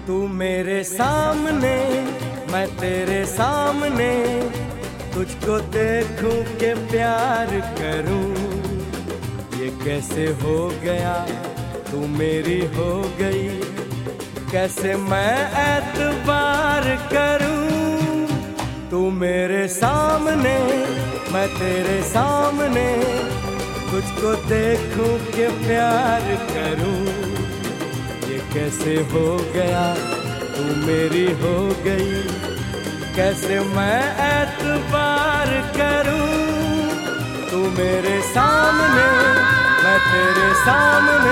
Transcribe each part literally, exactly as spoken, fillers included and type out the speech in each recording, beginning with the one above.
तू मेरे सामने मैं तेरे सामने, तुझको देखूं के प्यार करूं। ये कैसे हो गया तू मेरी हो गई, कैसे मैं एतबार करूं। तू मेरे सामने मैं तेरे सामने, तुझको देखूं के प्यार करूं। ये कैसे हो गया तू मेरी हो गई, कैसे मैं एतबार करूं। तू मेरे सामने मैं तेरे सामने,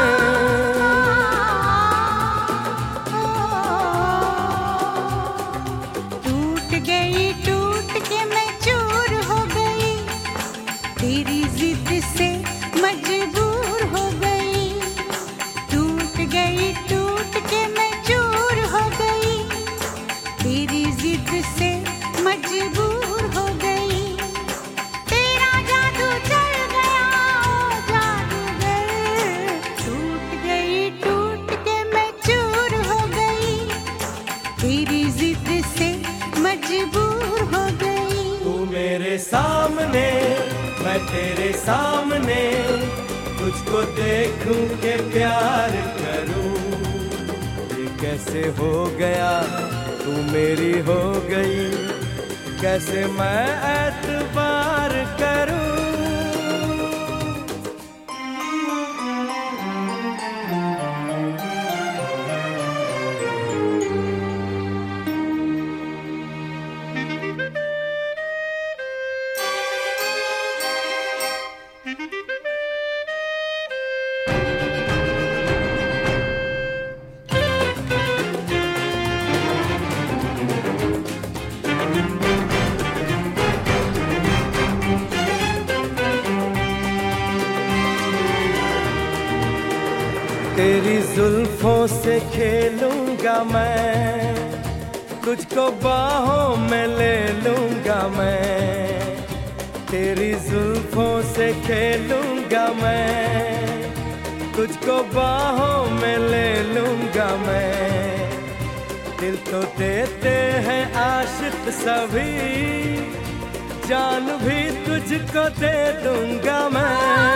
टूट गई टूट के मैं चूर हो गई, तेरी जिद से मजबूर हो गई। टूट गई टूट के मैं चूर हो गई, तेरी जिद से मजबूर हो गई। तेरा जादू चल गया ओ जादूगर, टूट गई टूट के मैं चूर हो गई, तेरी जिद से मजबूर हो गई। तू मेरे सामने मैं तेरे सामने, तुझको देखूं के प्यार करूं। ये कैसे हो गया तू मेरी हो गई, कैसे मैं एतबार करूं। तेरी जुल्फों से खेलूंगा मैं, तुझको बाहों में ले लूंगा मैं। तेरी जुल्फों से खेलूंगा मैं, तुझको बाहों में ले लूंगा मैं। दिल तो देते हैं आशिक सभी, जान भी तुझको दे दूंगा मैं।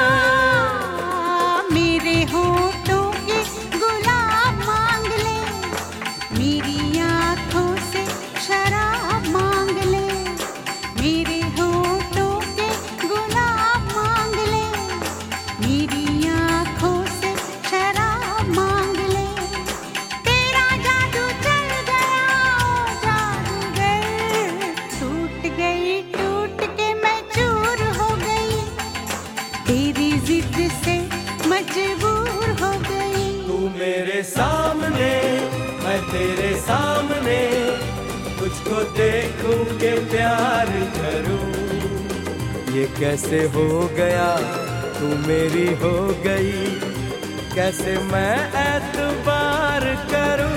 मेरे होठों के गुलाब मांग ले, मेरी आँखों से शराब मांग ले। मेरे होठों के गुलाब मांग ले, मेरी आँखों से शराब मांग ले। तेरा जादू चल गया ओ जादूगर, टूट गई टूट के मैं चूर हो गई, तेरी जिद से मजबूर हो गई। तू मेरे सामने मैं तेरे सामने, तुझको देखूं के प्यार करूं। ये कैसे हो गया तू मेरी हो गई, कैसे मैं एतबार करूं।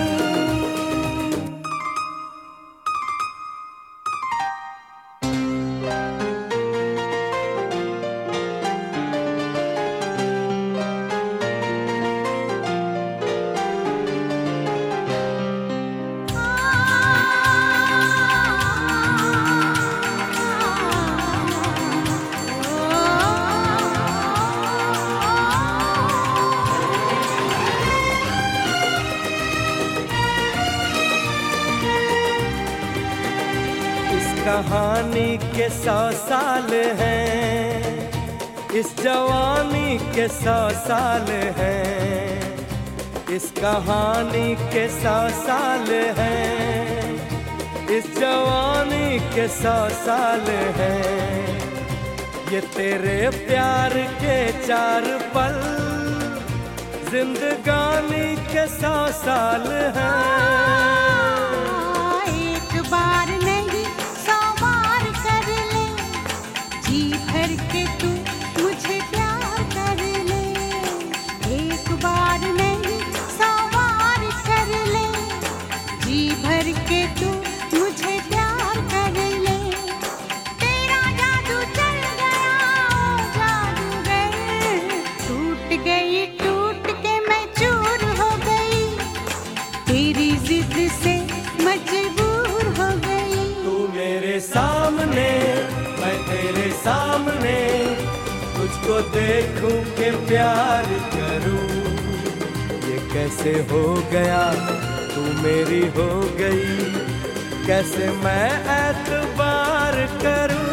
कहानी के सौ साल हैं, इस जवानी के सौ साल हैं। इस कहानी के सौ साल हैं, इस जवानी के सौ साल हैं। ये तेरे प्यार के चार पल, जिंदगानी के सौ साल हैं। एक बार नहीं सौ बार कर ले, जी भर के तू मुझे प्यार कर ले। एक बार नहीं सौ बार कर ले, जी भर के तू मुझे प्यार कर ले। तेरा जादू चल गया ओ जादूगर, टूट गई टूट के मैं चूर हो गई, तेरी सामने, तुझको देखूं के प्यार करूं। ये कैसे हो गया, तू मेरी हो गई, कैसे मैं एतबार करूं।